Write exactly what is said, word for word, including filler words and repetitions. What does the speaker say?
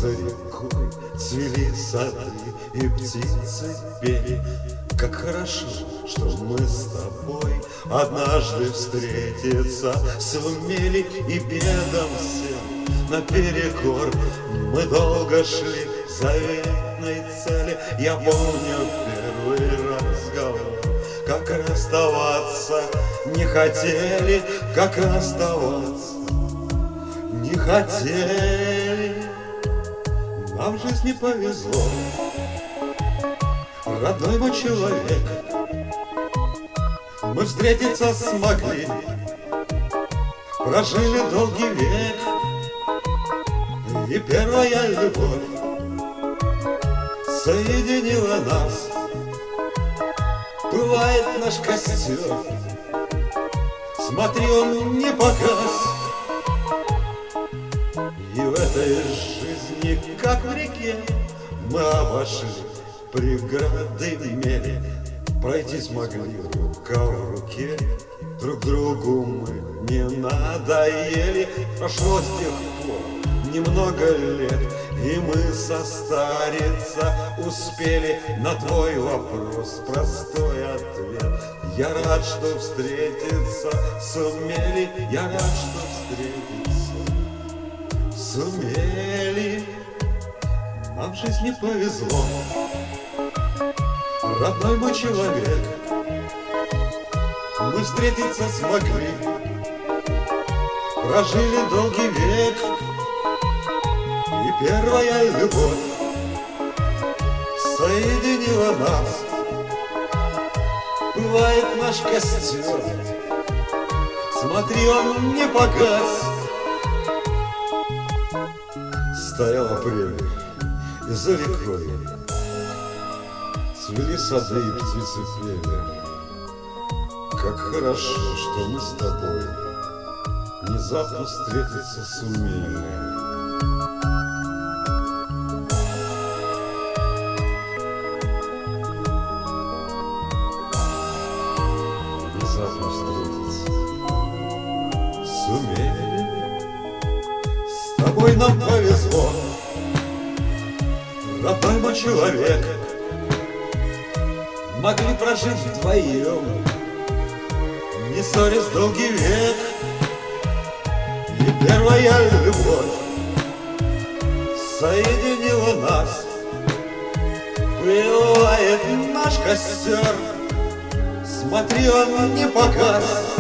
за рекой цвели сады и птицы пели. Как хорошо, что мы с тобой однажды встретиться сумели, и бедам всем наперекор мы долго шли к заветной цели. Я помню первый разговор, как расставаться не хотели, как расставаться не хотели. Нам в жизни повезло, родной мой человек, мы встретиться смогли, прожили долгий век. И первая любовь соединила нас. Бывает наш костер, смотри, он не погас. И в этой жизни, как в реке, мы обошли преграды имели, пройти смогли рука в руке. Друг другу мы не надоели. Прошло с тех пор немного лет, и мы состариться успели. На твой вопрос простой ответ: я рад, что встретиться сумели. Я рад, что встретиться сумели. Нам в жизни повезло, родной мой человек, мы встретиться смогли, прожили долгий век. И первая любовь соединила нас. Бывает наш костер, смотри, он не погас. Стоял апрель, и за рекой цвели сады и птицы пели. Как хорошо, что мы с тобой внезапно встретиться сумели. Внезапно встретиться сумели. С тобой нам повезло, родной мой человек, могли прожить вдвоем, не ссорясь долгий век. И первая любовь соединила нас. Пылает наш костер, смотри, он не погас.